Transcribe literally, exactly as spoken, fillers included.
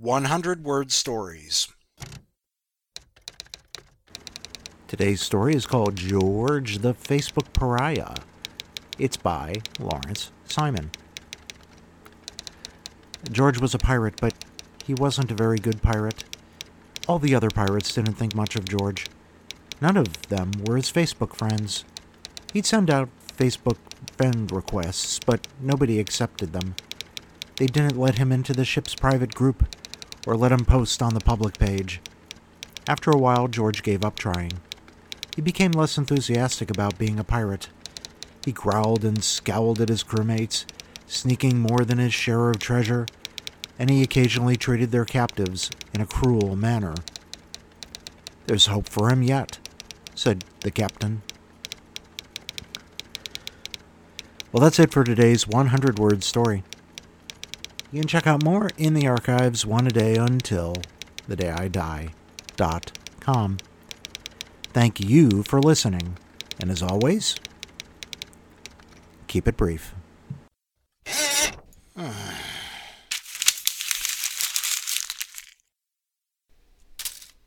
one hundred word stories. Today's story is called George the Facebook Pariah. It's by Lawrence Simon. George was a pirate, but he wasn't a very good pirate. All the other pirates didn't think much of George. None of them were his Facebook friends. He'd send out Facebook friend requests, but nobody accepted them. They didn't let him into the ship's private group, or let him post on the public page. After a while, George gave up trying. He became less enthusiastic about being a pirate. He growled and scowled at his crewmates, sneaking more than his share of treasure, and he occasionally treated their captives in a cruel manner. "There's hope for him yet," said the captain. Well, that's it for today's one hundred word story. You can check out more in the archives one a day until the day I die dot com. Thank you for listening, and as always, keep it brief.